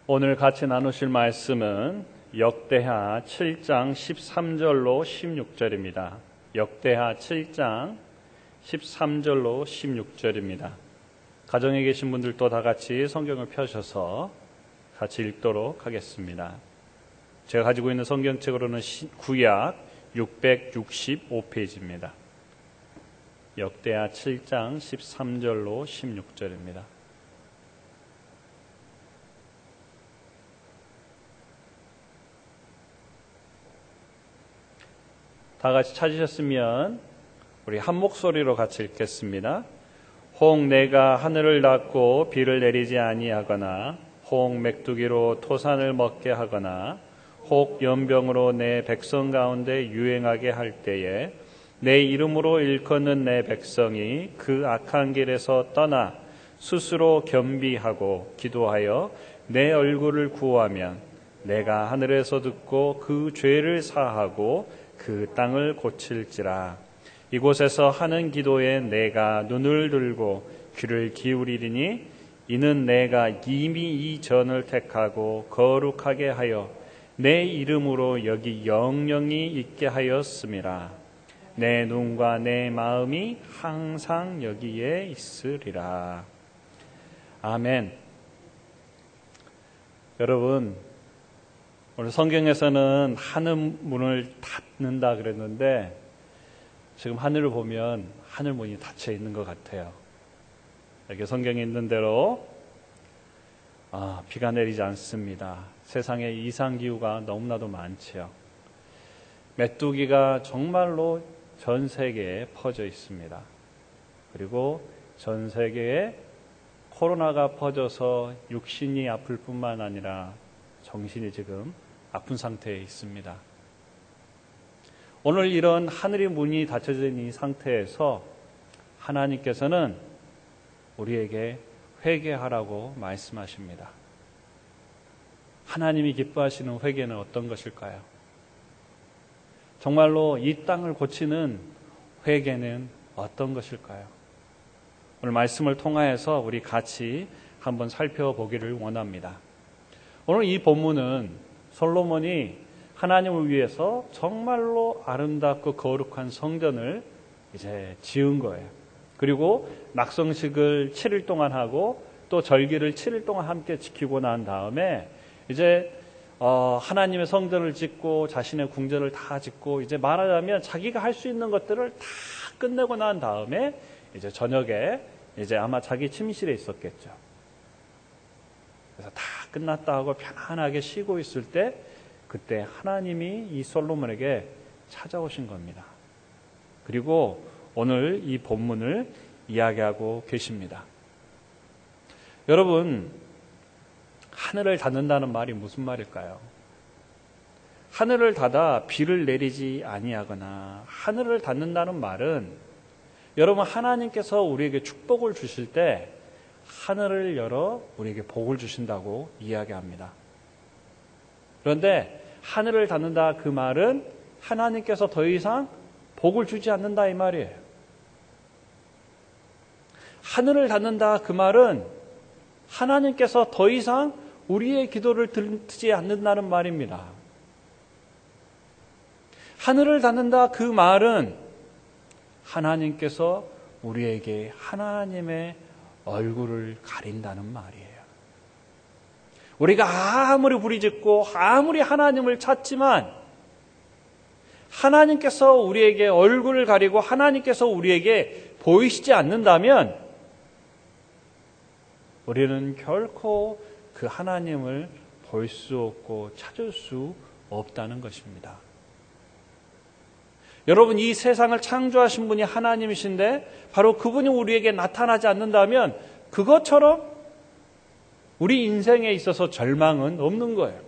오늘 같이 나누실 말씀은 역대하 7장 13절로 16절입니다. 역대하 7장 13절로 16절입니다. 가정에 계신 분들도 다 같이 성경을 펴셔서 같이 읽도록 하겠습니다. 제가 가지고 있는 성경책으로는 구약 665페이지입니다. 역대하 7장 13절로 16절입니다. 다 같이 찾으셨으면 우리 한 목소리로 같이 읽겠습니다. 혹 내가 하늘을 닫고 비를 내리지 아니하거나 혹 맥두기로 토산을 먹게 하거나 혹 연병으로 내 백성 가운데 유행하게 할 때에 내 이름으로 일컫는 내 백성이 그 악한 길에서 떠나 스스로 겸비하고 기도하여 내 얼굴을 구하면 내가 하늘에서 듣고 그 죄를 사하고 그 땅을 고칠지라. 이곳에서 하는 기도에 내가 눈을 들고 귀를 기울이리니 이는 내가 이미 이 전을 택하고 거룩하게 하여 내 이름으로 여기 영영이 있게 하였음이라. 내 눈과 내 마음이 항상 여기에 있으리라. 아멘. 여러분, 오늘 성경에서는 하늘 문을 닫는다 그랬는데 지금 하늘을 보면 하늘 문이 닫혀 있는 것 같아요. 여기 성경에 있는 대로 비가 내리지 않습니다. 세상에 이상기후가 너무나도 많지요. 메뚜기가 정말로 전 세계에 퍼져 있습니다. 그리고 전 세계에 코로나가 퍼져서 육신이 아플 뿐만 아니라 정신이 지금 아픈 상태에 있습니다. 오늘 이런 하늘의 문이 닫혀진 이 상태에서 하나님께서는 우리에게 회개하라고 말씀하십니다. 하나님이 기뻐하시는 회개는 어떤 것일까요? 정말로 이 땅을 고치는 회개는 어떤 것일까요? 오늘 말씀을 통하여서 우리 같이 한번 살펴보기를 원합니다. 오늘 이 본문은 솔로몬이 하나님을 위해서 정말로 아름답고 거룩한 성전을 이제 지은 거예요. 그리고 낙성식을 7일 동안 하고 또 절기를 7일 동안 함께 지키고 난 다음에 이제 하나님의 성전을 짓고 자신의 궁전을 다 짓고 이제 말하자면 자기가 할 수 있는 것들을 다 끝내고 난 다음에 이제 저녁에 이제 아마 자기 침실에 있었겠죠. 그래서 다 끝났다 하고 편안하게 쉬고 있을 때 그때 하나님이 이 솔로몬에게 찾아오신 겁니다. 그리고 오늘 이 본문을 이야기하고 계십니다. 여러분, 하늘을 닫는다는 말이 무슨 말일까요? 하늘을 닫아 비를 내리지 아니하거나 하늘을 닫는다는 말은 여러분 하나님께서 우리에게 축복을 주실 때 하늘을 열어 우리에게 복을 주신다고 이야기합니다. 그런데 하늘을 닫는다 그 말은 하나님께서 더 이상 복을 주지 않는다 이 말이에요. 하늘을 닫는다 그 말은 하나님께서 더 이상 우리의 기도를 듣지 않는다는 말입니다. 하늘을 닫는다 그 말은 하나님께서 우리에게 하나님의 얼굴을 가린다는 말이에요. 우리가 아무리 부르짖고 아무리 하나님을 찾지만 하나님께서 우리에게 얼굴을 가리고 하나님께서 우리에게 보이시지 않는다면 우리는 결코 그 하나님을 볼 수 없고 찾을 수 없다는 것입니다. 여러분, 이 세상을 창조하신 분이 하나님이신데 바로 그분이 우리에게 나타나지 않는다면 그것처럼 우리 인생에 있어서 절망은 없는 거예요.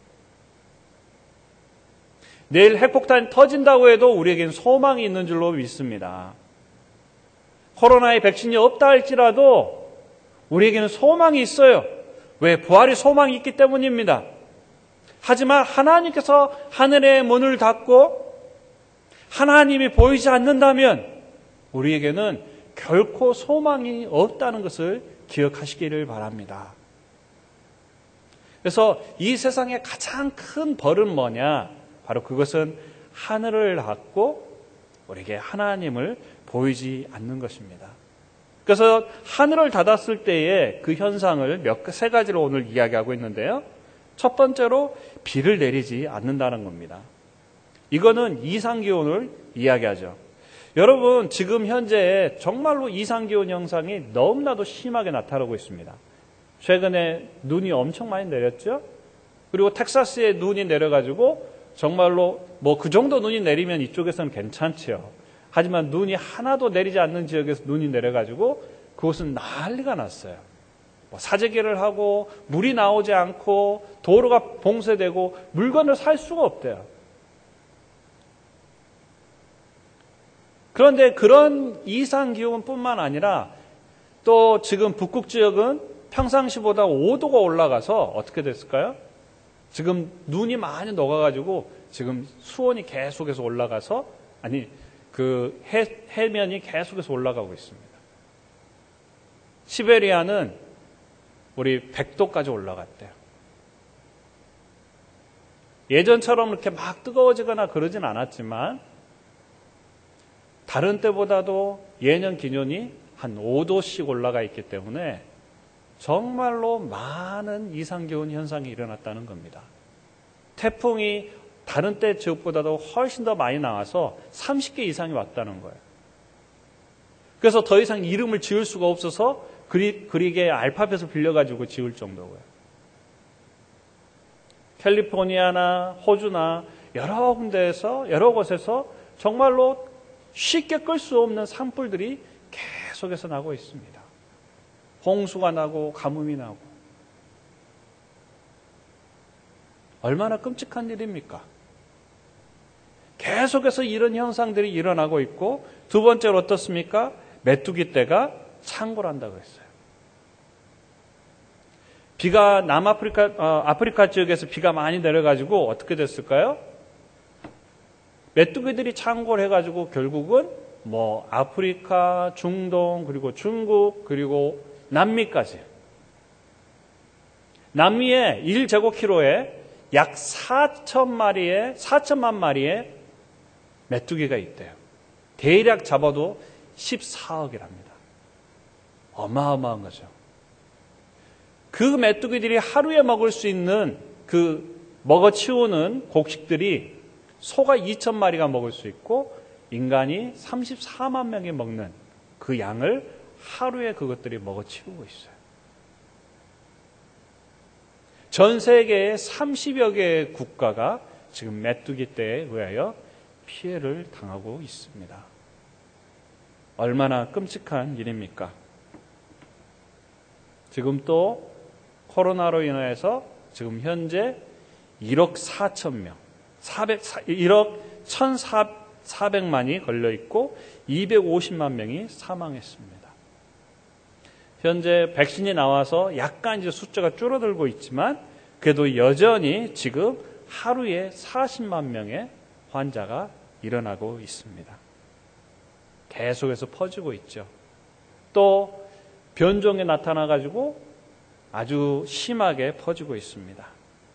내일 핵폭탄이 터진다고 해도 우리에겐 소망이 있는 줄로 믿습니다. 코로나의 백신이 없다 할지라도 우리에게는 소망이 있어요. 왜? 부활의 소망이 있기 때문입니다. 하지만 하나님께서 하늘의 문을 닫고 하나님이 보이지 않는다면 우리에게는 결코 소망이 없다는 것을 기억하시기를 바랍니다. 그래서 이 세상의 가장 큰 벌은 뭐냐? 바로 그것은 하늘을 닫고 우리에게 하나님을 보이지 않는 것입니다. 그래서 하늘을 닫았을 때의 그 현상을 세 가지로 오늘 이야기하고 있는데요. 첫 번째로 비를 내리지 않는다는 겁니다. 이거는 이상기온을 이야기하죠. 여러분, 지금 현재 정말로 이상기온 현상이 너무나도 심하게 나타나고 있습니다. 최근에 눈이 엄청 많이 내렸죠? 그리고 텍사스에 눈이 내려가지고 정말로 뭐 그 정도 눈이 내리면 이쪽에서는 괜찮지요. 하지만 눈이 하나도 내리지 않는 지역에서 눈이 내려가지고 그곳은 난리가 났어요. 뭐 사재기를 하고 물이 나오지 않고 도로가 봉쇄되고 물건을 살 수가 없대요. 그런데 그런 이상 기온뿐만 아니라 또 지금 북극 지역은 평상시보다 5도가 올라가서 어떻게 됐을까요? 지금 눈이 많이 녹아가지고 지금 수온이 계속해서 올라가서 그 해면이 계속해서 올라가고 있습니다. 시베리아는 우리 100도까지 올라갔대요. 예전처럼 이렇게 막 뜨거워지거나 그러진 않았지만 다른 때보다도 예년 기온이 한 5도씩 올라가 있기 때문에 정말로 많은 이상기온 현상이 일어났다는 겁니다. 태풍이 다른 때 지역보다도 훨씬 더 많이 나와서 30개 이상이 왔다는 거예요. 그래서 더 이상 이름을 지을 수가 없어서 그릭의 알파벳을 빌려가지고 지을 정도고요. 캘리포니아나 호주나 여러 군데에서 여러 곳에서 정말로 쉽게 끌 수 없는 산불들이 계속해서 나고 있습니다. 홍수가 나고 가뭄이 나고 얼마나 끔찍한 일입니까? 계속해서 이런 현상들이 일어나고 있고 두 번째로 어떻습니까? 메뚜기 떼가 창궐한다고 했어요. 비가 아프리카 지역에서 비가 많이 내려가지고 어떻게 됐을까요? 메뚜기들이 창궐해가지고 결국은 뭐 아프리카, 중동, 그리고 중국, 그리고 남미까지. 남미에 1제곱킬로에 약 4천만 마리의 메뚜기가 있대요. 대략 잡아도 14억이랍니다. 어마어마한 거죠. 그 메뚜기들이 하루에 먹을 수 있는 그 먹어치우는 곡식들이 소가 2천 마리가 먹을 수 있고 인간이 34만 명이 먹는 그 양을 하루에 그것들이 먹어치우고 있어요. 전 세계의 30여 개의 국가가 지금 메뚜기 떼에 의하여 피해를 당하고 있습니다. 얼마나 끔찍한 일입니까? 지금 또 코로나로 인해서 지금 현재 1억 4천 명, 1억 1,400만이 걸려 있고 250만 명이 사망했습니다. 현재 백신이 나와서 약간 이제 숫자가 줄어들고 있지만 그래도 여전히 지금 하루에 40만 명의 환자가 일어나고 있습니다. 계속해서 퍼지고 있죠. 또 변종이 나타나가지고 아주 심하게 퍼지고 있습니다.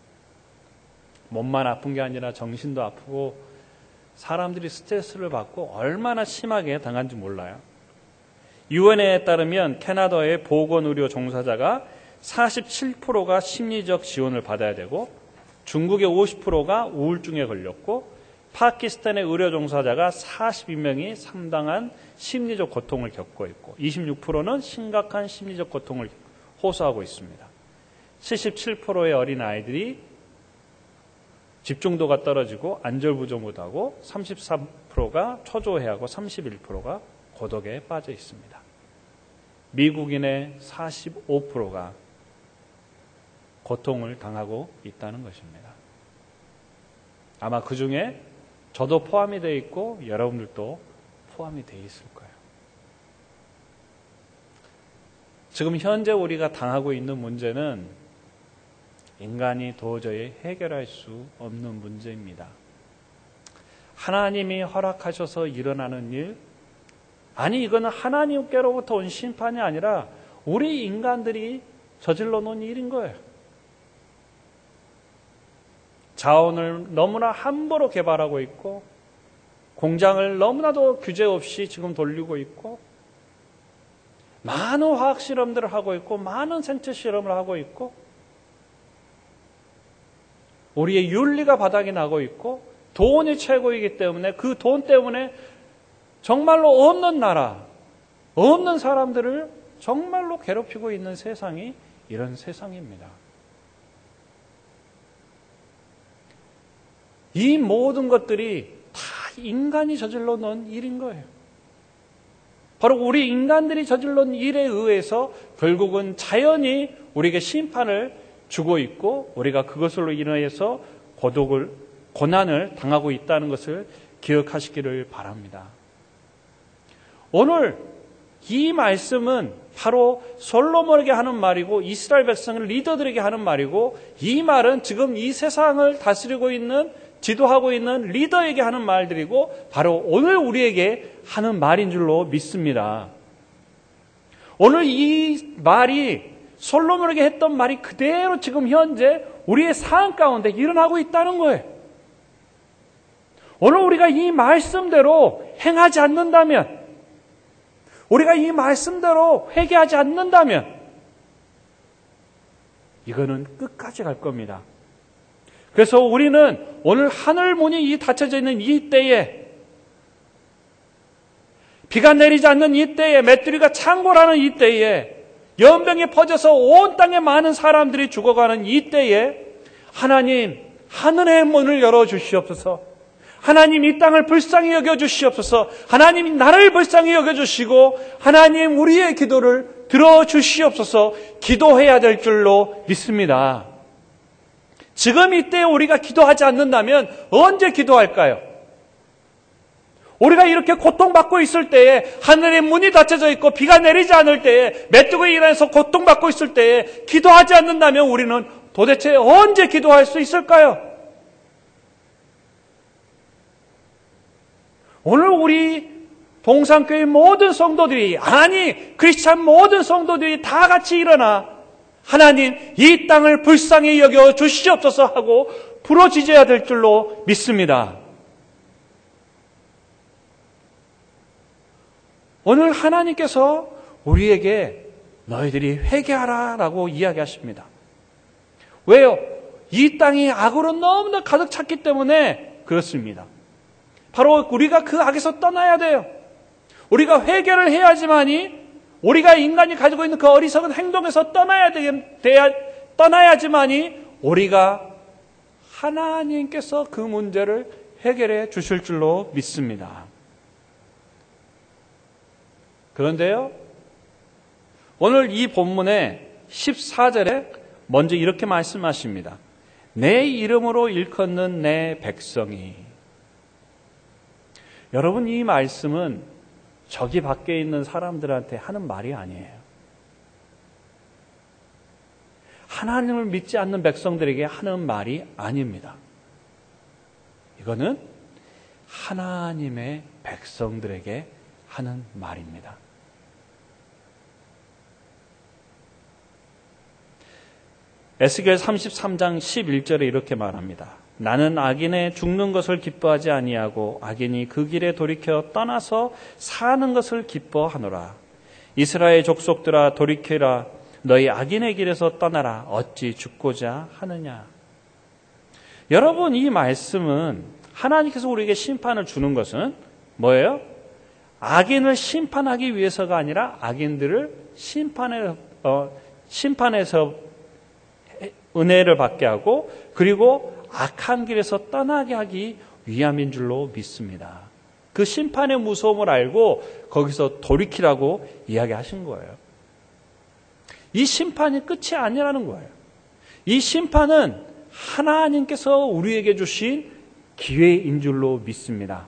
몸만 아픈 게 아니라 정신도 아프고 사람들이 스트레스를 받고 얼마나 심하게 당한지 몰라요. 유엔에 따르면 캐나다의 보건의료 종사자가 47%가 심리적 지원을 받아야 되고 중국의 50%가 우울증에 걸렸고 파키스탄의 의료 종사자가 42명이 상당한 심리적 고통을 겪고 있고 26%는 심각한 심리적 고통을 호소하고 있습니다. 77%의 어린아이들이 집중도가 떨어지고 안절부절하고 33%가 초조해하고 31%가 고독에 빠져 있습니다. 미국인의 45%가 고통을 당하고 있다는 것입니다. 아마 그 중에 저도 포함이 되어 있고 여러분들도 포함이 되어 있을 거예요. 지금 현재 우리가 당하고 있는 문제는 인간이 도저히 해결할 수 없는 문제입니다. 하나님이 허락하셔서 일어나는 일, 아니 이거는 하나님께로부터 온 심판이 아니라 우리 인간들이 저질러 놓은 일인 거예요. 자원을 너무나 함부로 개발하고 있고 공장을 너무나도 규제 없이 지금 돌리고 있고 많은 화학 실험들을 하고 있고 많은 생체 실험을 하고 있고 우리의 윤리가 바닥이 나고 있고 돈이 최고이기 때문에 그 돈 때문에 정말로 없는 나라, 없는 사람들을 정말로 괴롭히고 있는 세상이 이런 세상입니다. 이 모든 것들이 다 인간이 저질러 놓은 일인 거예요. 바로 우리 인간들이 저질러 놓은 일에 의해서 결국은 자연이 우리에게 심판을 주고 있고 우리가 그것으로 인해서 고난을 당하고 있다는 것을 기억하시기를 바랍니다. 오늘 이 말씀은 바로 솔로몬에게 하는 말이고 이스라엘 백성을 리더들에게 하는 말이고 이 말은 지금 이 세상을 다스리고 있는 지도하고 있는 리더에게 하는 말들이고 바로 오늘 우리에게 하는 말인 줄로 믿습니다. 오늘 이 말이 솔로몬에게 했던 말이 그대로 지금 현재 우리의 삶 가운데 일어나고 있다는 거예요. 오늘 우리가 이 말씀대로 행하지 않는다면 우리가 이 말씀대로 회개하지 않는다면 이거는 끝까지 갈 겁니다. 그래서 우리는 오늘 하늘 문이 닫혀져 있는 이 때에 비가 내리지 않는 이 때에 메뚜기가 창궐하는 이 때에 연병이 퍼져서 온 땅에 많은 사람들이 죽어가는 이 때에 하나님 하늘의 문을 열어주시옵소서. 하나님 이 땅을 불쌍히 여겨주시옵소서. 하나님 나를 불쌍히 여겨주시고 하나님 우리의 기도를 들어주시옵소서. 기도해야 될 줄로 믿습니다. 지금 이때 우리가 기도하지 않는다면 언제 기도할까요? 우리가 이렇게 고통받고 있을 때에 하늘의 문이 닫혀져 있고 비가 내리지 않을 때에 메뚜기에 인해서 고통받고 있을 때에 기도하지 않는다면 우리는 도대체 언제 기도할 수 있을까요? 오늘 우리 동산교회 모든 성도들이 크리스찬 모든 성도들이 다 같이 일어나 하나님 이 땅을 불쌍히 여겨 주시옵소서 하고 부르짖어야 될 줄로 믿습니다. 오늘 하나님께서 우리에게 너희들이 회개하라 라고 이야기하십니다. 왜요? 이 땅이 악으로 너무나 가득 찼기 때문에 그렇습니다. 바로 우리가 그 악에서 떠나야 돼요. 우리가 회개를 해야지만이 우리가 인간이 가지고 있는 그 어리석은 행동에서 떠나야지만이 우리가 하나님께서 그 문제를 해결해 주실 줄로 믿습니다. 그런데요, 오늘 이 본문의 14절에 먼저 이렇게 말씀하십니다. 내 이름으로 일컫는 내 백성이. 여러분, 이 말씀은 저기 밖에 있는 사람들한테 하는 말이 아니에요. 하나님을 믿지 않는 백성들에게 하는 말이 아닙니다. 이거는 하나님의 백성들에게 하는 말입니다. 에스겔 33장 11절에 이렇게 말합니다. 나는 악인의 죽는 것을 기뻐하지 아니하고 악인이 그 길에 돌이켜 떠나서 사는 것을 기뻐하노라. 이스라엘 족속들아 돌이켜라. 너희 악인의 길에서 떠나라. 어찌 죽고자 하느냐. 여러분, 이 말씀은 하나님께서 우리에게 심판을 주는 것은 뭐예요? 악인을 심판하기 위해서가 아니라 악인들을 심판에서 은혜를 받게 하고 그리고 악한 길에서 떠나게 하기 위함인 줄로 믿습니다. 그 심판의 무서움을 알고 거기서 돌이키라고 이야기하신 거예요. 이 심판이 끝이 아니라는 거예요. 이 심판은 하나님께서 우리에게 주신 기회인 줄로 믿습니다.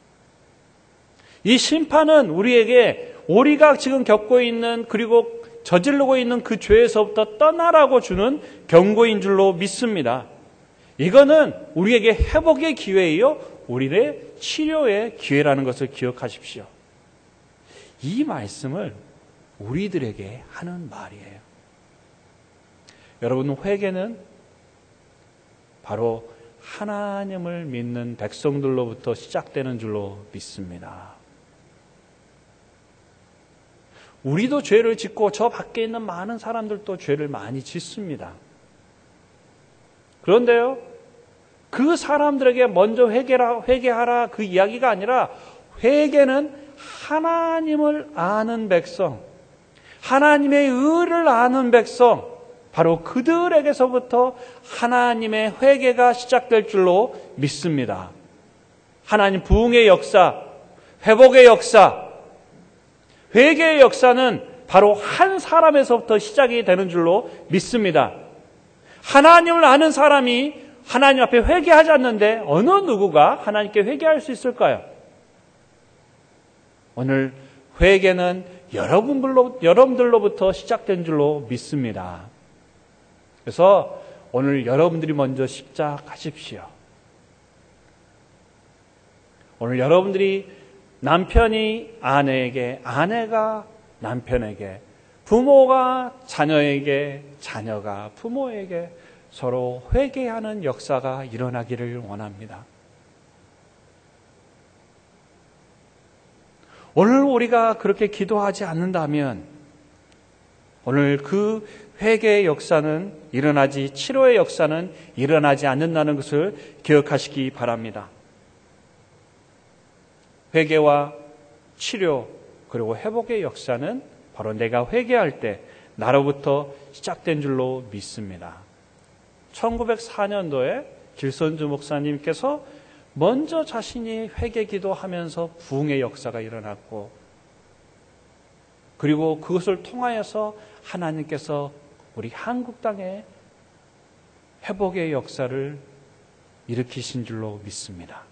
이 심판은 우리에게 우리가 지금 겪고 있는 그리고 저지르고 있는 그 죄에서부터 떠나라고 주는 경고인 줄로 믿습니다. 이거는 우리에게 회복의 기회이요, 우리의 치료의 기회라는 것을 기억하십시오. 이 말씀을 우리들에게 하는 말이에요. 여러분, 회개는 바로 하나님을 믿는 백성들로부터 시작되는 줄로 믿습니다. 우리도 죄를 짓고 저 밖에 있는 많은 사람들도 죄를 많이 짓습니다. 그런데요, 그 사람들에게 먼저 회개하라 그 이야기가 아니라 회개는 하나님을 아는 백성, 하나님의 의를 아는 백성, 바로 그들에게서부터 하나님의 회개가 시작될 줄로 믿습니다. 하나님 부흥의 역사, 회복의 역사, 회개의 역사는 바로 한 사람에서부터 시작이 되는 줄로 믿습니다. 하나님을 아는 사람이 하나님 앞에 회개하지 않는데 어느 누구가 하나님께 회개할 수 있을까요? 오늘 회개는 여러분들로부터 시작된 줄로 믿습니다. 그래서 오늘 여러분들이 먼저 시작하십시오. 오늘 여러분들이 남편이 아내에게, 아내가 남편에게, 부모가 자녀에게, 자녀가 부모에게 서로 회개하는 역사가 일어나기를 원합니다. 오늘 우리가 그렇게 기도하지 않는다면 오늘 그 회개의 역사는 일어나지, 치료의 역사는 일어나지 않는다는 것을 기억하시기 바랍니다. 회개와 치료 그리고 회복의 역사는 바로 내가 회개할 때 나로부터 시작된 줄로 믿습니다. 1904년도에 길선주 목사님께서 먼저 자신이 회개 기도하면서 부흥의 역사가 일어났고, 그리고 그것을 통하여서 하나님께서 우리 한국 땅에 회복의 역사를 일으키신 줄로 믿습니다.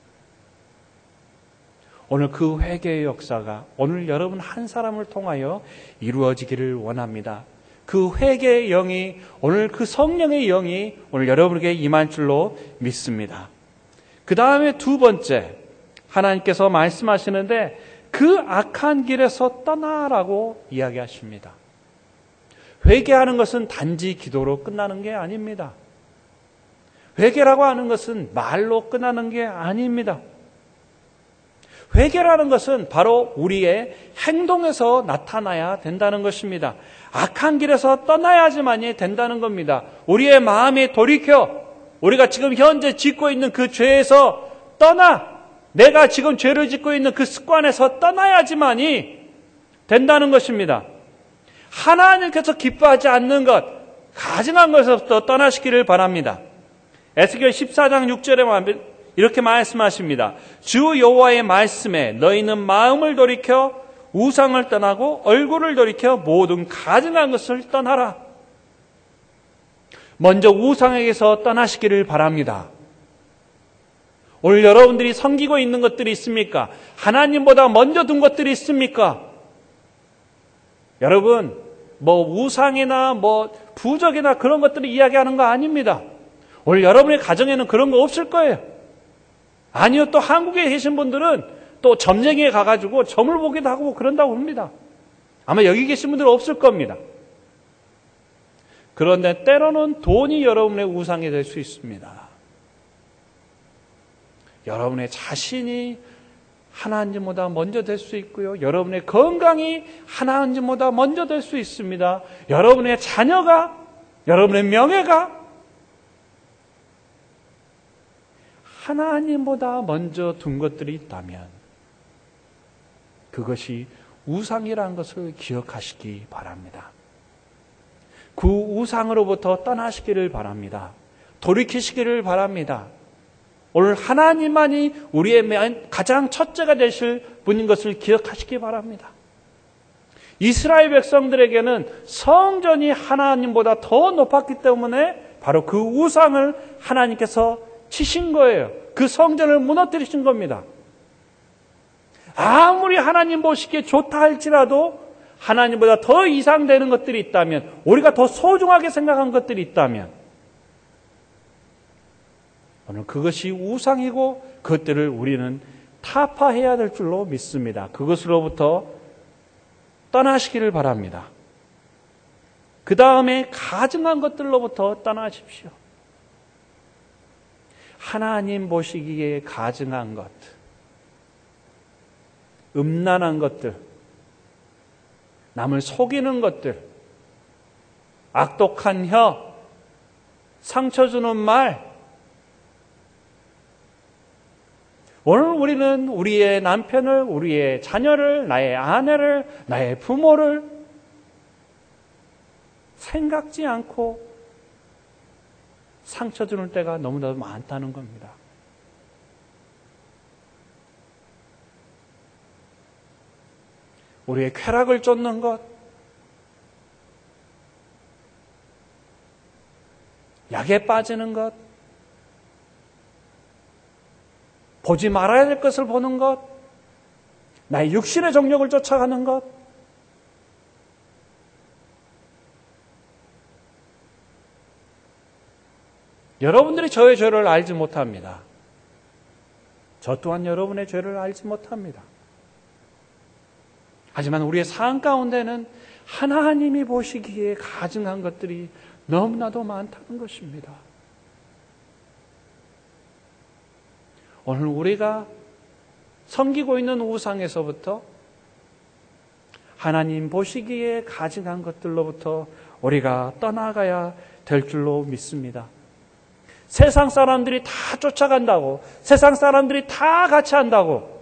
오늘 그 회개의 역사가 오늘 여러분 한 사람을 통하여 이루어지기를 원합니다. 그 회개의 영이, 오늘 그 성령의 영이 오늘 여러분에게 임할 줄로 믿습니다. 그 다음에 두 번째, 하나님께서 말씀하시는데 그 악한 길에서 떠나라고 이야기하십니다. 회개하는 것은 단지 기도로 끝나는 게 아닙니다. 회개라고 하는 것은 말로 끝나는 게 아닙니다. 회개라는 것은 바로 우리의 행동에서 나타나야 된다는 것입니다. 악한 길에서 떠나야지만이 된다는 겁니다. 우리의 마음이 돌이켜 우리가 지금 현재 짓고 있는 그 죄에서 떠나, 내가 지금 죄를 짓고 있는 그 습관에서 떠나야지만이 된다는 것입니다. 하나님께서 기뻐하지 않는 것, 가증한 것에서부터 떠나시기를 바랍니다. 에스겔 14장 6절에 이렇게 말씀하십니다. 주 여호와의 말씀에 너희는 마음을 돌이켜 우상을 떠나고 얼굴을 돌이켜 모든 가증한 것을 떠나라. 먼저 우상에게서 떠나시기를 바랍니다. 오늘 여러분들이 섬기고 있는 것들이 있습니까? 하나님보다 먼저 둔 것들이 있습니까? 여러분, 우상이나 부적이나 그런 것들을 이야기하는 거 아닙니다. 오늘 여러분의 가정에는 그런 거 없을 거예요. 아니요, 또 한국에 계신 분들은 또 점쟁이에 가가지고 점을 보기도 하고 그런다고 합니다. 아마 여기 계신 분들은 없을 겁니다. 그런데 때로는 돈이 여러분의 우상이 될 수 있습니다. 여러분의 자신이 하나님보다 먼저 될 수 있고요. 여러분의 건강이 하나님보다 먼저 될 수 있습니다. 여러분의 자녀가, 여러분의 명예가 하나님보다 먼저 둔 것들이 있다면 그것이 우상이라는 것을 기억하시기 바랍니다. 그 우상으로부터 떠나시기를 바랍니다. 돌이키시기를 바랍니다. 오늘 하나님만이 우리의 가장 첫째가 되실 분인 것을 기억하시기 바랍니다. 이스라엘 백성들에게는 성전이 하나님보다 더 높았기 때문에 바로 그 우상을 하나님께서 치신 거예요. 그 성전을 무너뜨리신 겁니다. 아무리 하나님 보시기에 좋다 할지라도 하나님보다 더 이상되는 것들이 있다면, 우리가 더 소중하게 생각한 것들이 있다면 오늘 그것이 우상이고 그것들을 우리는 타파해야 될 줄로 믿습니다. 그것으로부터 떠나시기를 바랍니다. 그 다음에 가증한 것들로부터 떠나십시오. 하나님 보시기에 가증한 것, 음란한 것들, 남을 속이는 것들, 악독한 혀, 상처 주는 말. 오늘 우리는 우리의 남편을, 우리의 자녀를, 나의 아내를, 나의 부모를 생각지 않고 상처 주는 때가 너무나도 많다는 겁니다. 우리의 쾌락을 쫓는 것, 약에 빠지는 것, 보지 말아야 될 것을 보는 것, 나의 육신의 정욕을 쫓아가는 것, 여러분들이 저의 죄를 알지 못합니다. 저 또한 여러분의 죄를 알지 못합니다. 하지만 우리의 삶 가운데는 하나님이 보시기에 가증한 것들이 너무나도 많다는 것입니다. 오늘 우리가 섬기고 있는 우상에서부터 하나님 보시기에 가증한 것들로부터 우리가 떠나가야 될 줄로 믿습니다. 세상 사람들이 다 쫓아간다고, 세상 사람들이 다 같이 한다고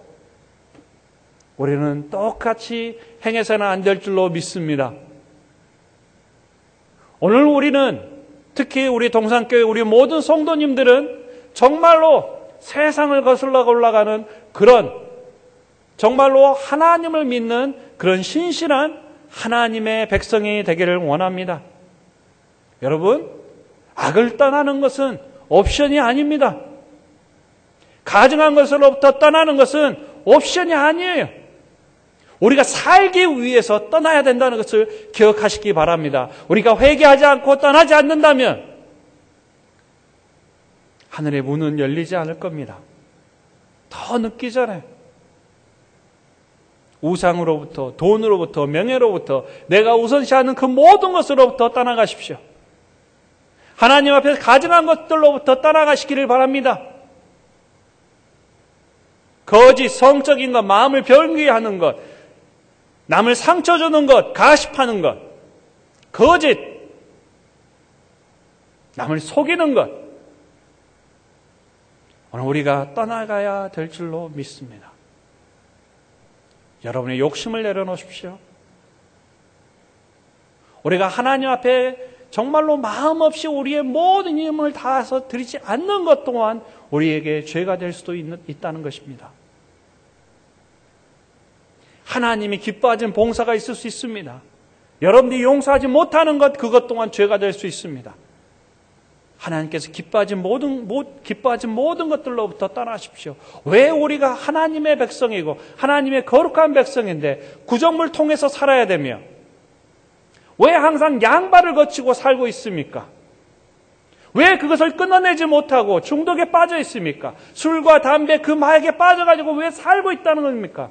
우리는 똑같이 행해서는 안 될 줄로 믿습니다. 오늘 우리는, 특히 우리 동산교회 우리 모든 성도님들은 정말로 세상을 거슬러 올라가는 그런, 정말로 하나님을 믿는 그런 신실한 하나님의 백성이 되기를 원합니다. 여러분, 악을 떠나는 것은 옵션이 아닙니다. 가증한 것으로부터 떠나는 것은 옵션이 아니에요. 우리가 살기 위해서 떠나야 된다는 것을 기억하시기 바랍니다. 우리가 회개하지 않고 떠나지 않는다면 하늘의 문은 열리지 않을 겁니다. 더 늦기 전에 우상으로부터, 돈으로부터, 명예로부터, 내가 우선시하는 그 모든 것으로부터 떠나가십시오. 하나님 앞에서 가증한 것들로부터 떠나가시기를 바랍니다. 거짓, 성적인 것, 마음을 변기하는 것, 남을 상처 주는 것, 가십하는 것, 거짓, 남을 속이는 것, 오늘 우리가 떠나가야 될 줄로 믿습니다. 여러분의 욕심을 내려놓으십시오. 우리가 하나님 앞에 정말로 마음 없이 우리의 모든 힘을 다해서 드리지 않는 것 또한 우리에게 죄가 될 수도 있다는 것입니다. 하나님이 기뻐하는 봉사가 있을 수 있습니다. 여러분들이 용서하지 못하는 것, 그것 또한 죄가 될 수 있습니다. 하나님께서 기뻐하지 모든 것들로부터 떠나십시오. 왜 우리가 하나님의 백성이고 하나님의 거룩한 백성인데 구정물 통해서 살아야 되며 왜 항상 양발을 거치고 살고 있습니까? 왜 그것을 끊어내지 못하고 중독에 빠져 있습니까? 술과 담배, 그 마약에 빠져가지고 왜 살고 있다는 겁니까?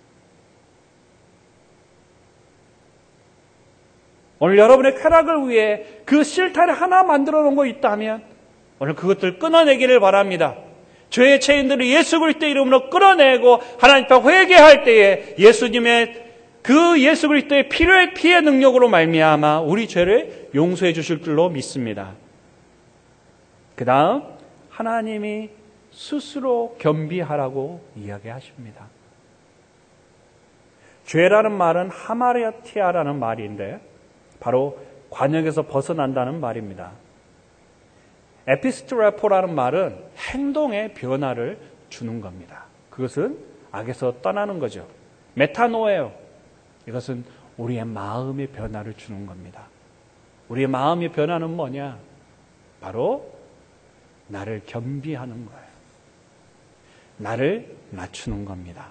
오늘 여러분의 쾌락을 위해 그 실타래 하나 만들어 놓은 거 있다면 오늘 그것들 끊어내기를 바랍니다. 죄의 체인들을 예수 그리스도의 이름으로 끌어내고 하나님 앞에 회개할 때에 예수님의 그 예수 그리스도의 피의 능력으로 말미암아 우리 죄를 용서해 주실 줄로 믿습니다. 그 다음 하나님이 스스로 겸비하라고 이야기하십니다. 죄라는 말은 하마르티아라는 말인데 바로 관역에서 벗어난다는 말입니다. 에피스트레포라는 말은 행동의 변화를 주는 겁니다. 그것은 악에서 떠나는 거죠. 메타노예요. 이것은 우리의 마음의 변화를 주는 겁니다. 우리의 마음의 변화는 뭐냐? 바로 나를 겸비하는 거예요. 나를 낮추는 겁니다.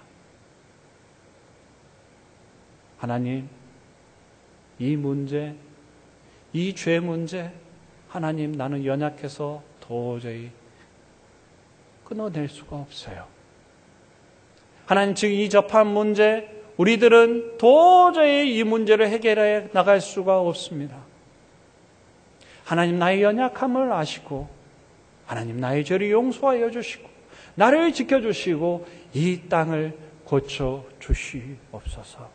하나님, 이 문제, 이 죄 문제, 하나님 나는 연약해서 도저히 끊어낼 수가 없어요. 하나님 지금 이 접한 문제, 우리들은 도저히 이 문제를 해결해 나갈 수가 없습니다. 하나님 나의 연약함을 아시고 하나님 나의 죄를 용서하여 주시고 나를 지켜주시고 이 땅을 고쳐주시옵소서.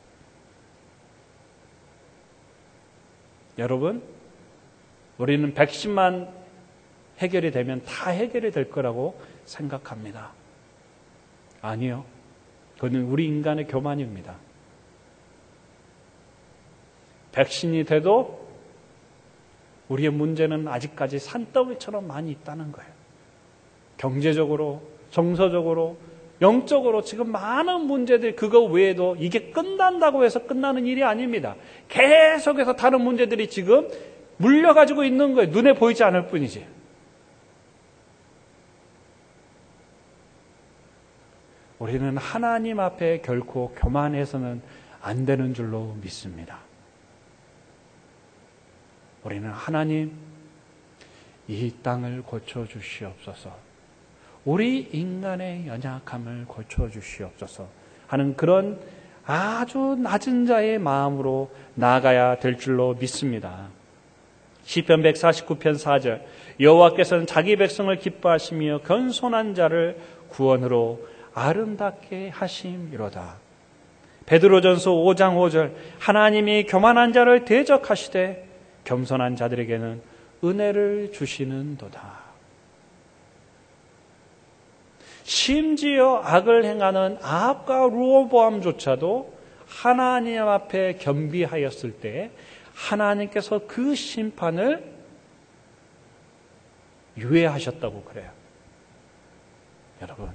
여러분, 우리는 백신만 해결이 되면 다 해결이 될 거라고 생각합니다. 아니요. 그건 우리 인간의 교만입니다. 백신이 돼도 우리의 문제는 아직까지 산더미처럼 많이 있다는 거예요. 경제적으로, 정서적으로, 영적으로 지금 많은 문제들, 그거 외에도 이게 끝난다고 해서 끝나는 일이 아닙니다. 계속해서 다른 문제들이 지금 물려가지고 있는 거예요. 눈에 보이지 않을 뿐이지. 우리는 하나님 앞에 결코 교만해서는 안 되는 줄로 믿습니다. 우리는 하나님, 이 땅을 고쳐주시옵소서. 우리 인간의 연약함을 고쳐주시옵소서 하는 그런 아주 낮은 자의 마음으로 나아가야 될 줄로 믿습니다. 시편 149편 4절, 여호와께서는 자기 백성을 기뻐하시며 겸손한 자를 구원으로 아름답게 하심이로다. 베드로전서 5장 5절, 하나님이 교만한 자를 대적하시되 겸손한 자들에게는 은혜를 주시는도다. 심지어 악을 행하는 아합과 르호보암조차도 하나님 앞에 겸비하였을 때 하나님께서 그 심판을 유예하셨다고 그래요. 여러분,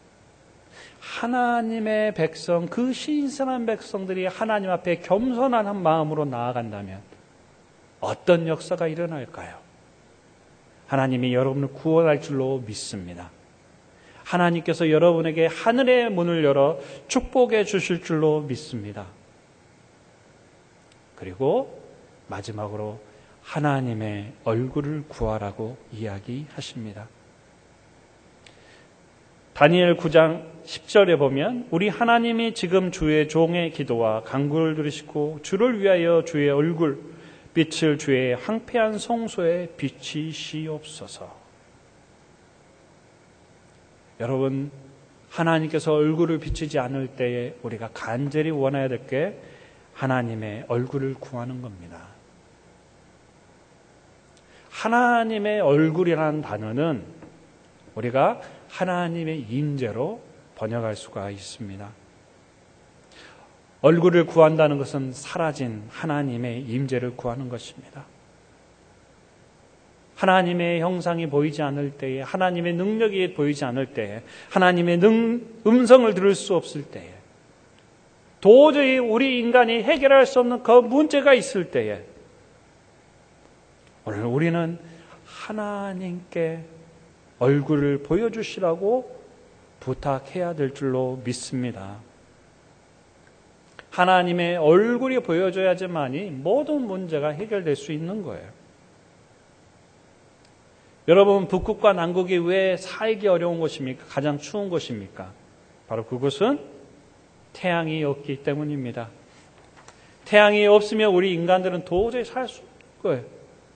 하나님의 백성, 그 신선한 백성들이 하나님 앞에 겸손한 마음으로 나아간다면 어떤 역사가 일어날까요? 하나님이 여러분을 구원할 줄로 믿습니다. 하나님께서 여러분에게 하늘의 문을 열어 축복해 주실 줄로 믿습니다. 그리고 마지막으로 하나님의 얼굴을 구하라고 이야기하십니다. 다니엘 9장 10절에 보면 우리 하나님이 지금 주의 종의 기도와 간구를 들으시고 주를 위하여 주의 얼굴 빛을 주의 황폐한 성소에 비치시옵소서. 여러분, 하나님께서 얼굴을 비치지 않을 때에 우리가 간절히 원해야 될 게 하나님의 얼굴을 구하는 겁니다. 하나님의 얼굴이라는 단어는 우리가 하나님의 임재로 번역할 수가 있습니다. 얼굴을 구한다는 것은 사라진 하나님의 임재를 구하는 것입니다. 하나님의 형상이 보이지 않을 때에, 하나님의 능력이 보이지 않을 때에, 하나님의 음성을 들을 수 없을 때에, 도저히 우리 인간이 해결할 수 없는 그 문제가 있을 때에 오늘 우리는 하나님께 얼굴을 보여주시라고 부탁해야 될 줄로 믿습니다. 하나님의 얼굴이 보여줘야지만이 모든 문제가 해결될 수 있는 거예요. 여러분, 북극과 남극이 왜 살기 어려운 곳입니까? 가장 추운 곳입니까? 바로 그곳은 태양이 없기 때문입니다. 태양이 없으면 우리 인간들은 도저히 살 수 없는 거예요.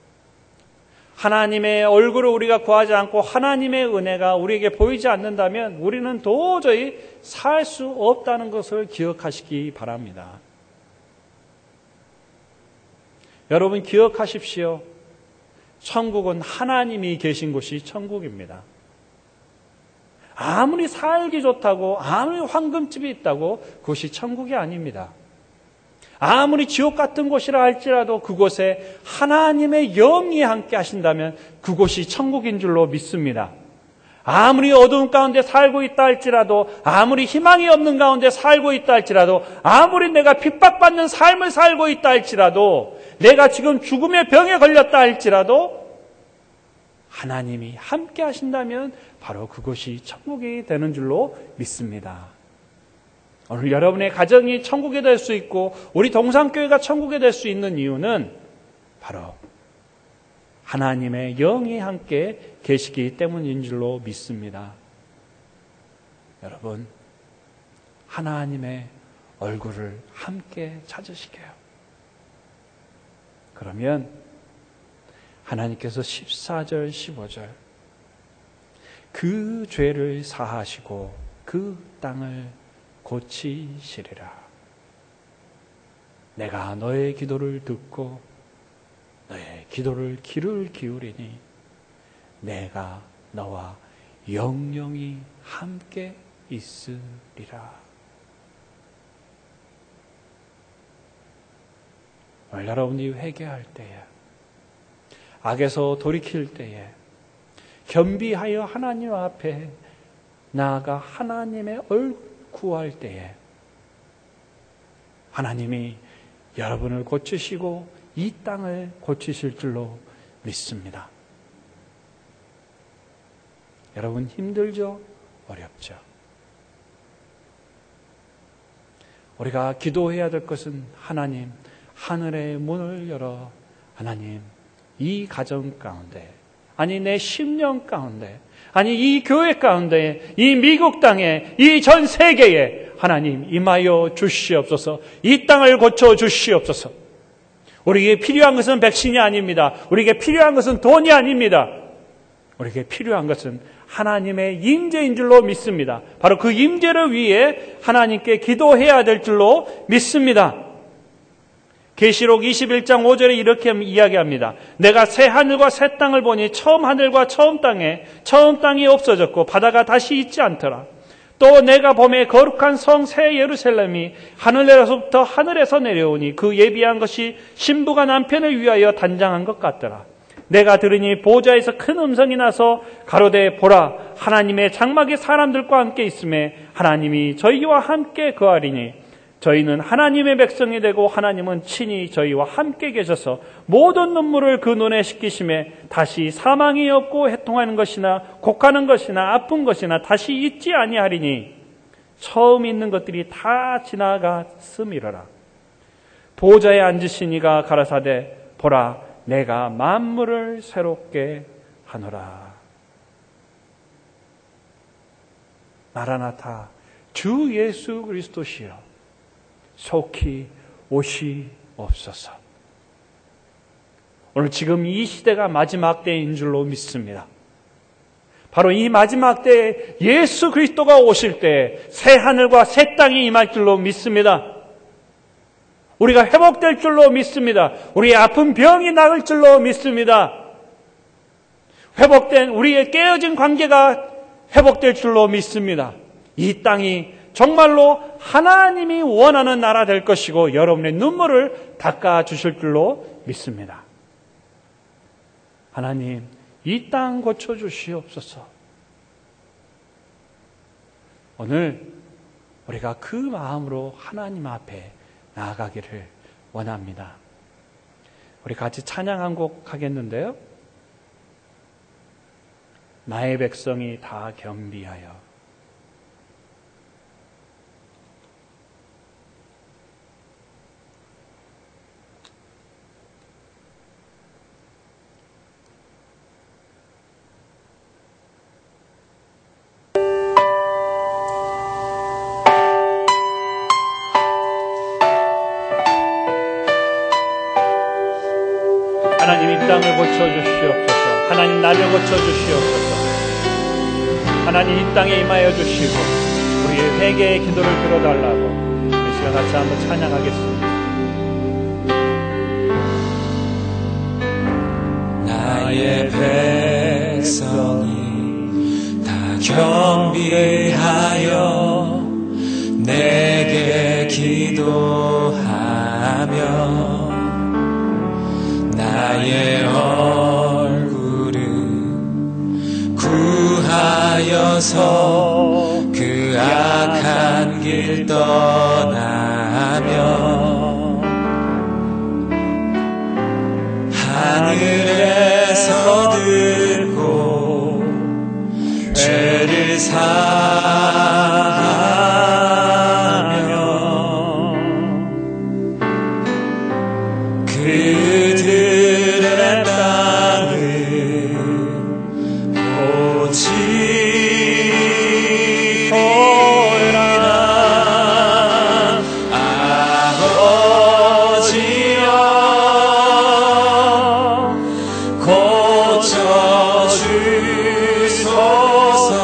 하나님의 얼굴을 우리가 구하지 않고 하나님의 은혜가 우리에게 보이지 않는다면 우리는 도저히 살 수 없다는 것을 기억하시기 바랍니다. 여러분, 기억하십시오. 천국은 하나님이 계신 곳이 천국입니다. 아무리 살기 좋다고, 아무리 황금집이 있다고 그것이 천국이 아닙니다. 아무리 지옥 같은 곳이라 할지라도 그곳에 하나님의 영이 함께 하신다면 그곳이 천국인 줄로 믿습니다. 아무리 어두운 가운데 살고 있다 할지라도, 아무리 희망이 없는 가운데 살고 있다 할지라도, 아무리 내가 핍박받는 삶을 살고 있다 할지라도, 내가 지금 죽음의 병에 걸렸다 할지라도 하나님이 함께 하신다면 바로 그것이 천국이 되는 줄로 믿습니다. 오늘 여러분의 가정이 천국이 될 수 있고 우리 동산교회가 천국이 될 수 있는 이유는 바로 하나님의 영이 함께 계시기 때문인 줄로 믿습니다. 여러분, 하나님의 얼굴을 함께 찾으시게요. 그러면 하나님께서 14절, 15절 그 죄를 사하시고 그 땅을 고치시리라. 내가 너의 기도를 듣고 너의 기도를 귀를 기울이니 내가 너와 영영이 함께 있으리라. 오늘 여러분이 회개할 때에, 악에서 돌이킬 때에 겸비하여 하나님 앞에 나아가 하나님의 얼굴 구할 때에 하나님이 여러분을 고치시고 이 땅을 고치실 줄로 믿습니다. 여러분 힘들죠? 어렵죠? 우리가 기도해야 될 것은 하나님, 하늘의 문을 열어 하나님, 이 가정 가운데, 아니 내 심령 가운데, 아니 이 교회 가운데, 이 미국 땅에, 이 전 세계에 하나님 임하여 주시옵소서. 이 땅을 고쳐 주시옵소서. 우리에게 필요한 것은 백신이 아닙니다. 우리에게 필요한 것은 돈이 아닙니다. 우리에게 필요한 것은 하나님의 임재인 줄로 믿습니다. 바로 그 임재를 위해 하나님께 기도해야 될 줄로 믿습니다. 계시록 21장 5절에 이렇게 이야기합니다. 내가 새 하늘과 새 땅을 보니 처음 하늘과 처음 땅이 없어졌고 바다가 다시 있지 않더라. 또 내가 봄에 거룩한 성 새 예루살렘이 하늘에서부터 하늘에서 내려오니 그 예비한 것이 신부가 남편을 위하여 단장한 것 같더라. 내가 들으니 보좌에서 큰 음성이 나서 가로되 보라, 하나님의 장막이 사람들과 함께 있음에 하나님이 저희와 함께 거하리니 저희는 하나님의 백성이 되고 하나님은 친히 저희와 함께 계셔서 모든 눈물을 그 눈에 씻기심에 다시 사망이 없고 해통하는 것이나 곡하는 것이나 아픈 것이나 다시 있지 아니하리니 처음 있는 것들이 다 지나갔음이로라. 보좌에 앉으신 이가 가라사대 보라, 내가 만물을 새롭게 하노라. 마라나타, 주 예수 그리스도시여 속히 오시옵소서. 오늘 지금 이 시대가 마지막 때인 줄로 믿습니다. 바로 이 마지막 때에 예수 그리스도가 오실 때 새 하늘과 새 땅이 임할 줄로 믿습니다. 우리가 회복될 줄로 믿습니다. 우리의 아픈 병이 나을 줄로 믿습니다. 회복된 우리의 깨어진 관계가 회복될 줄로 믿습니다. 이 땅이 정말로 하나님이 원하는 나라 될 것이고 여러분의 눈물을 닦아주실 줄로 믿습니다. 하나님, 이 땅 고쳐주시옵소서. 오늘 우리가 그 마음으로 하나님 앞에 나아가기를 원합니다. 우리 같이 찬양 한 곡 하겠는데요. 나의 백성이 다 겸비하여. 하나님 이 땅을 고쳐주시옵소서. 하나님 나를 고쳐주시옵소서. 하나님 이 땅에 임하여 주시고 우리의 회개의 기도를 들어달라고 이 시간 같이 한번 찬양하겠습니다. 나의 백성이 다 겸비하여 내게 기도하며 나의 얼굴을 구하여서 그 악한 길 떠나며 하늘에서 듣고 죄를 사하며 그들의 땅을 고치리라. 아버지여 고쳐주소서.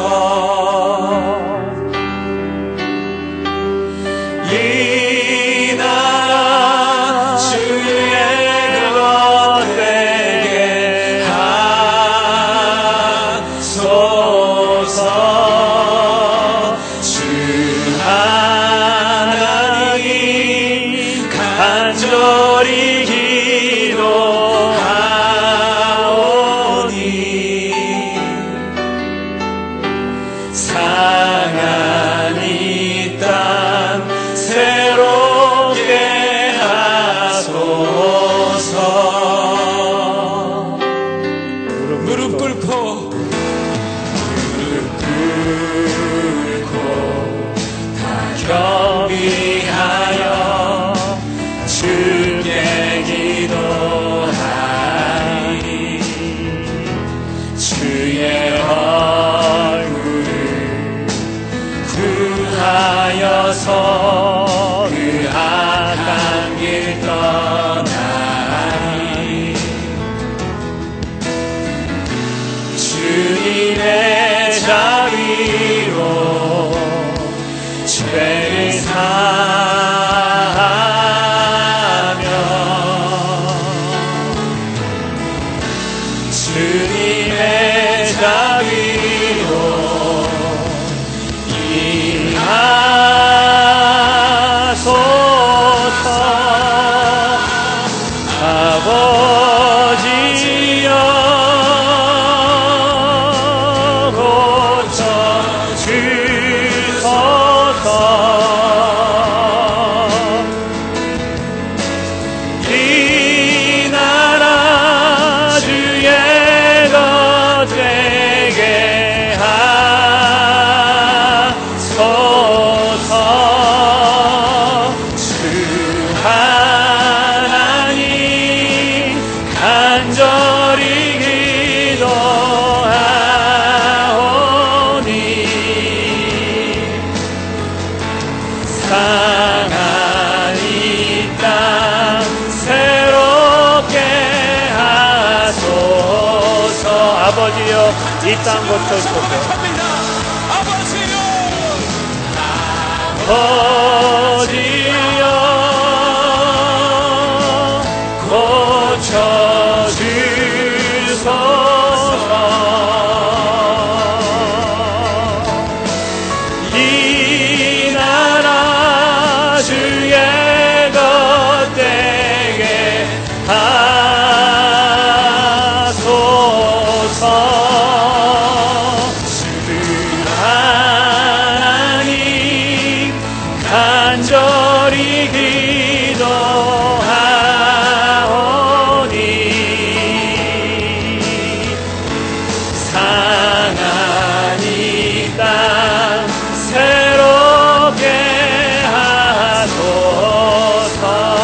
주의 얼굴을 구하여서 그 악한 길 떠나니 주님의 자비로 죄를 사하며 주님의 자비로 일하소서. 아버지여 고쳐주소서. 이 나라 주의 것 되게 하소서. 주 하나님 간절히 기도하오니 상한 이 땅 새롭게 하소서. 아버지여 이 땅 고쳐주소서. 아버지여 고쳐주소서. 이 나라 주의 것 되게 하소서. 주 하나님 간절히 기도하오니 상한 이 땅 새롭게 하소서.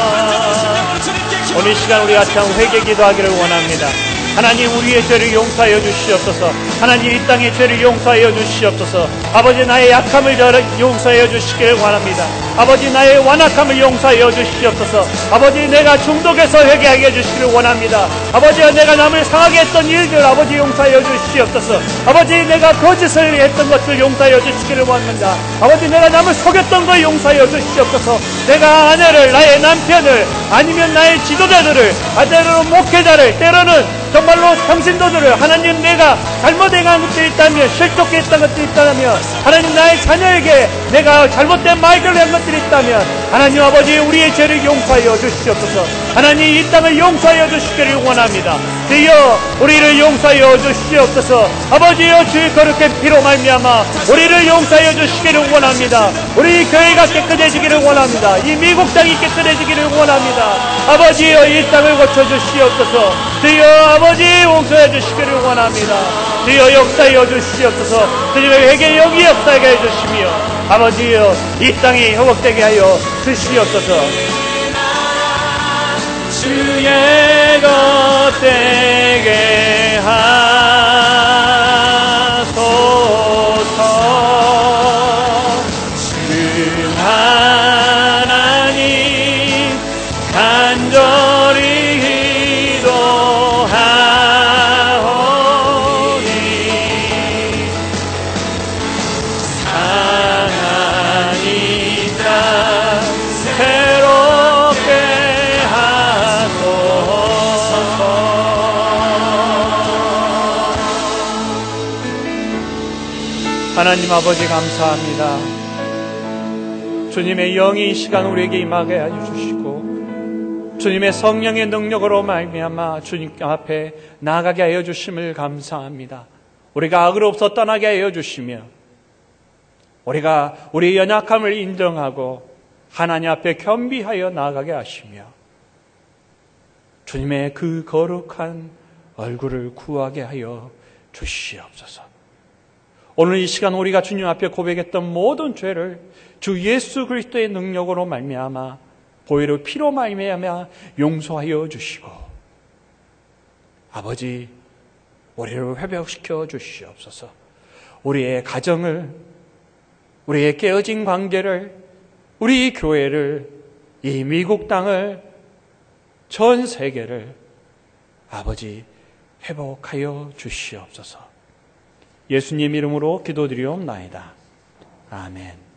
오늘 시간 우리 같이 한번 회개 기도하기를 원합니다. 하나님 우리의 죄를 용서하여 주시옵소서. 하나님 이 땅의 죄를 용서하여 주시옵소서. 아버지 나의 약함을 용서하여 주시기를 원합니다. 아버지 나의 완악함을 용서하여 주시옵소서. 아버지 내가 중독에서 회개하게 해주시기를 원합니다. 아버지가 내가 남을 상하게 했던 일들 아버지 용서하여 주시옵소서. 아버지 내가 거짓을 했던 것을 용서하여 주시기를 원합니다. 아버지 내가 남을 속였던 걸 용서하여 주시옵소서. 내가 아내를 나의 남편을 아니면 나의 지도자들을 때로는 목회자를 때로는 정말로 평신도들을 하나님 내가 잘못된 것들이 있다면 실족했던 것들이 있다면 하나님 나의 자녀에게 내가 잘못된 말들을 한 것들이 있다면 하나님 아버지 우리의 죄를 용서하여 주시옵소서. 하나님 이 땅을 용서하여 주시기를 원합니다. 주여 우리를 용서하여 주시옵소서. 아버지여 주의 거룩한 피로 말미암아 우리를 용서하여 주시기를 원합니다. 우리 교회가 깨끗해지기를 원합니다. 이 미국 땅이 깨끗해지기를 원합니다. 아버지여 이 땅을 고쳐주시옵소서. 주여 아버지 용서해 주시기를 원합니다. 주여 역사하여 주시옵소서. 주님의 회개 여기 역사하게 해주시며 아버지여 이 땅이 회복되게 하여 주시옵소서. 주의 것 되게 하소서. 주 하나님 간절히 기도하오니 상한 이 땅 새롭게 하나님 아버지 감사합니다. 주님의 영이 이 시간 우리에게 임하게 해주시고 주님의 성령의 능력으로 말미암아 주님 앞에 나아가게 하여 주심을 감사합니다. 우리가 악으로부터 떠나게 하여 주시며 우리가 우리의 연약함을 인정하고 하나님 앞에 겸비하여 나아가게 하시며 주님의 그 거룩한 얼굴을 구하게 하여 주시옵소서. 오늘 이 시간 우리가 주님 앞에 고백했던 모든 죄를 주 예수 그리스도의 능력으로 말미암아 보혈의 피로 말미암아 용서하여 주시고 아버지 우리를 회복시켜 주시옵소서. 우리의 가정을, 우리의 깨어진 관계를, 우리 교회를, 이 미국 땅을, 전 세계를 아버지 회복하여 주시옵소서. 예수님 이름으로 기도드리옵나이다. 아멘.